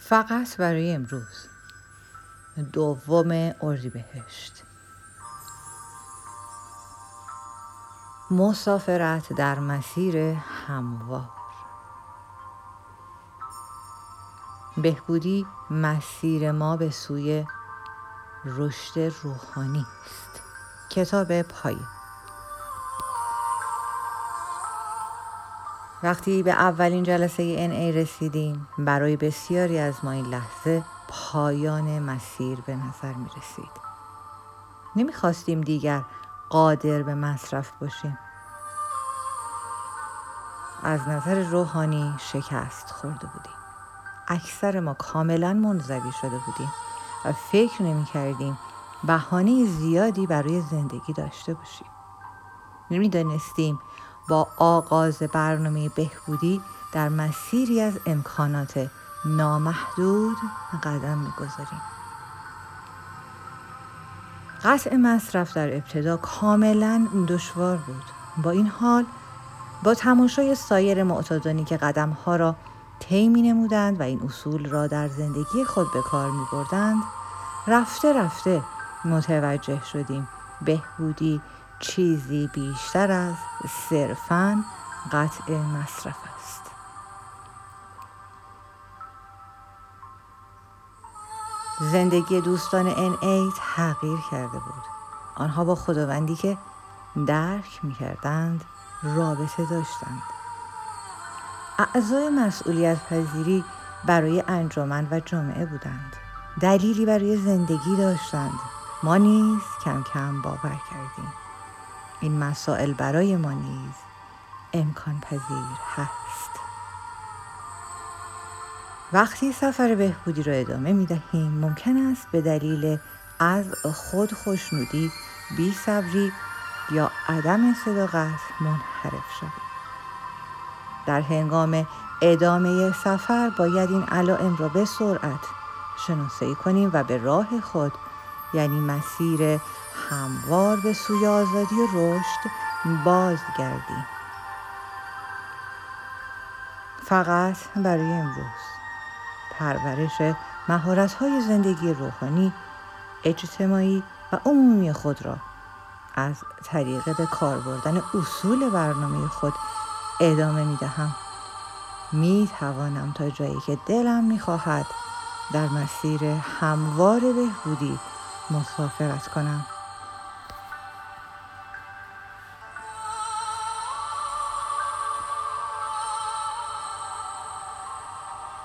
فقط برای امروز 2 اردیبهشت. مسافرت در مسیر هموار. بهبودی مسیر ما به سوی رشد روحانی است. کتاب پایه. وقتی به اولین جلسه NA رسیدیم، برای بسیاری از ما این لحظه پایان مسیر به نظر می رسید. نمی خواستیم دیگر قادر به مصرف باشیم. از نظر روحانی شکست خورده بودیم. اکثر ما کاملا منزوی شده بودیم و فکر نمی کردیم بهانه زیادی برای زندگی داشته باشیم. نمی دانستیم با آغاز برنامه بهبودی در مسیری از امکانات نامحدود قدم می گذاریم. قطع مصرف در ابتدا کاملا دشوار بود. با این حال با تماشای سایر معتادانی که قدمها را طی می‌نمودند و این اصول را در زندگی خود به کار می‌بردند، رفته رفته متوجه شدیم بهبودی چیزی بیشتر از صرفاً قطع مصرف است. زندگی دوستان NA تغییر کرده بود. آنها با خداوندی که درک می‌کردند رابطه داشتند. اعضای مسئولیت پذیری برای انجمن و جامعه بودند. دلیلی برای زندگی داشتند. ما نیز کم کم باور کردیم این مسائل برای ما نیز امکان پذیر هست. وقتی سفر بهبودی را ادامه می دهیم، ممکن است به دلیل از خود خوشنودی، بی‌صبری یا عدم صداقت منحرف شویم. در هنگام ادامه سفر باید این علائم را به سرعت شناسایی کنیم و به راه خود، یعنی مسیر هموار به سوی آزادی و رشد، بازگردیم. فقط برای امروز. پرورش مهارت‌های زندگی روحانی، اجتماعی و عمومی خود را از طریق به کار بردن اصول برنامه خود ادامه می دهم. می توانم تا جایی که دلم می خواهد در مسیر هموار بهبودی مسافرت کنم.